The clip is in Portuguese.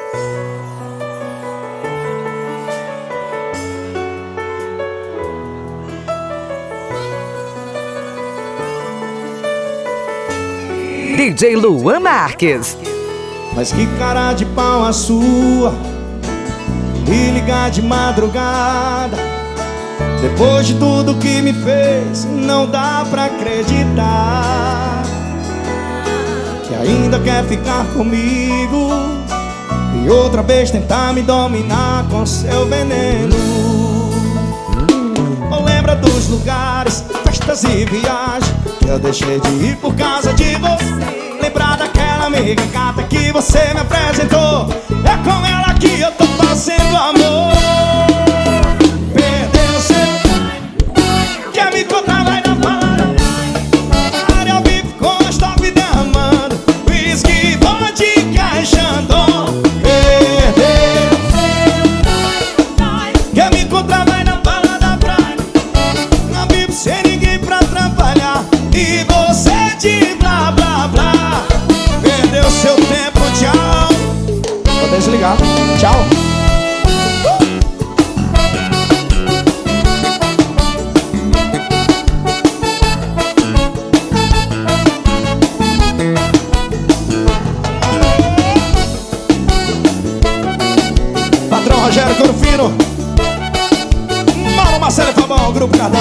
DJ Luan Marques. Mas que cara de pau a sua, me ligar de madrugada. Depois de tudo que me fez, não dá pra acreditar que ainda quer ficar comigo e outra vez tentar me dominar com seu veneno. Ou lembra dos lugares, festas e viagens que eu deixei de ir por causa de você? Lembrar daquela amiga gata que você me apresentou? É com ela que eu tô fazendo amor. Perdeu seu, quer me contar, vai na balada. Eu vivo com stop derramando whisky, vodka e chandon. Perdeu seu, quer me encontrar, vai na balada praia. Não vivo sem ninguém pra atrapalhar e você de blá blá blá. Perdeu seu tempo, tchau. Vou desligar, tchau. Patrão Rogério Corfino, Mauro Marcelo Fabão, Grupo Cartão.